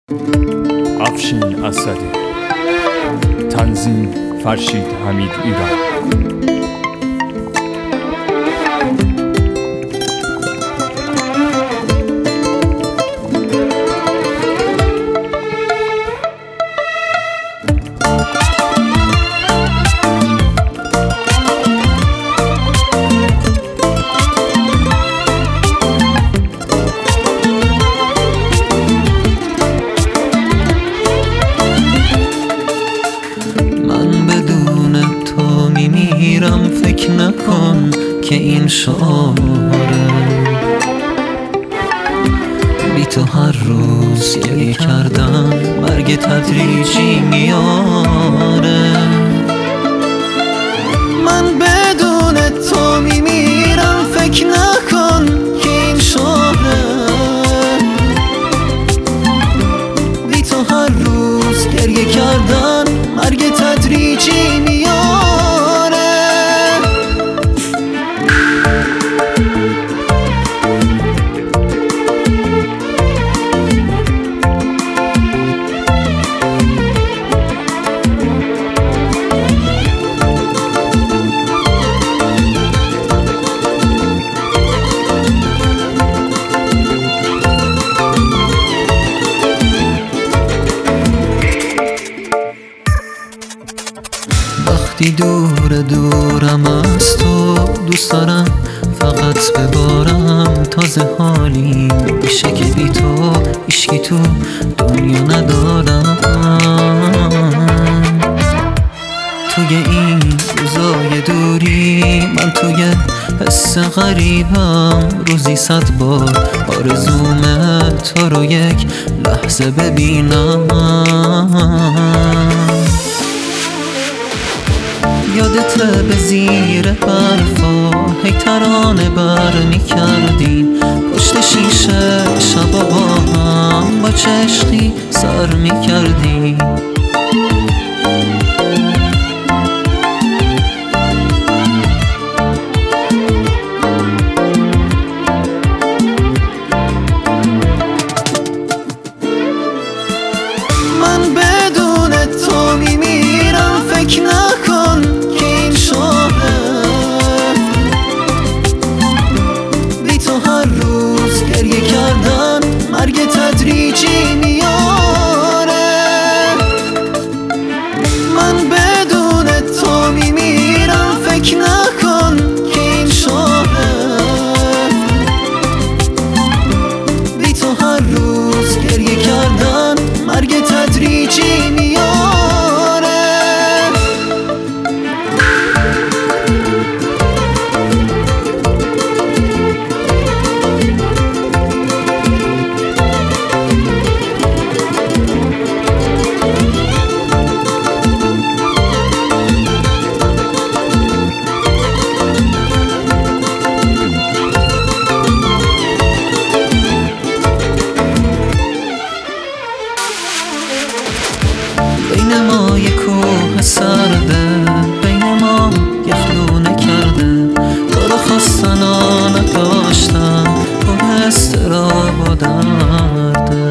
افشین اسدی، تنظیم فرشید حمید ایران. فکر نکن که این شعاره، بی تو هر روز گریه کردن مرگ تدریجی میاره. من بدون تو میمیرم، فکر نکن که این شعاره، بی تو هر روز گریه کردن مرگ تدریجی میاره. وقتی دورم از تو، دوست دارم فقط ببارم تازه حالی میشه که بی تو هیچکی تو دنیا ندارم. توی این روزای دوری من توی حس غریبم، روزی 100 بار آرزومه تو رو یک لحظه ببینم. یادت به زیر برفا هی ترانه بر میکردیم، پشت شیشه شبا با هم با چه عشقی سر میکردیم. من بدون تو میمیرم، فکر نکن که این شعاره، بی تو هر روز گریه کردن مرگ تدریجی میاره. من بدون تو میمیرم، فکر نکن که این شعاره، بی تو هر روز گریه کردن مرگ تدریجی میاره. بین ما یک کوه سرده، بین ما یه خلونه کرده، تو رو خواستن نداشتن پر استراب و درده.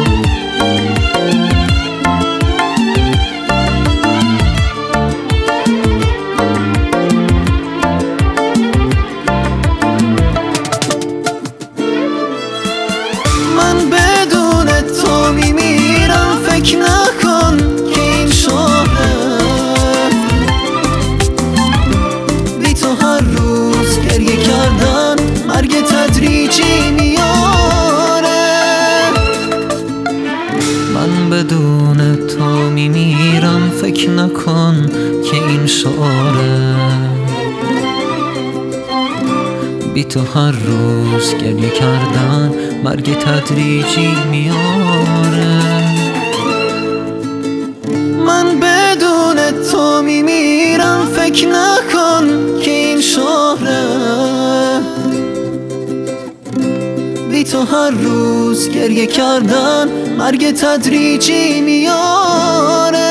من بدون تو میمیرم، فکر نکن که این شعاره، بی تو هر روز گریه کردن مرگ تدریجی میاره. من بدون تو میمیرم، فکر نکن که این شعاره، بی تو هر روز گریه کردن مرگ تدریجی میاره. من بدون تو میمیرم، فکر نکن که این شعاره، بی تو هر روز گریه کردن مرگ تدریجی میاره.